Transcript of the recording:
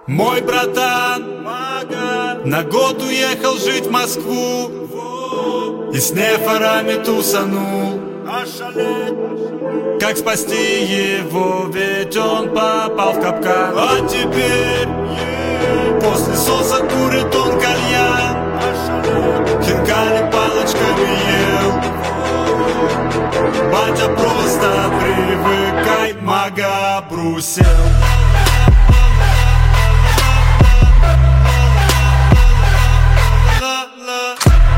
Мой братан на год уехал жить в Москву и с нефарами тусанул. Как спасти его, ведь он попал в капкан. А теперь после соса курит он кальян, хинкали палочками ел. Батя, просто привыкай, мага брусел.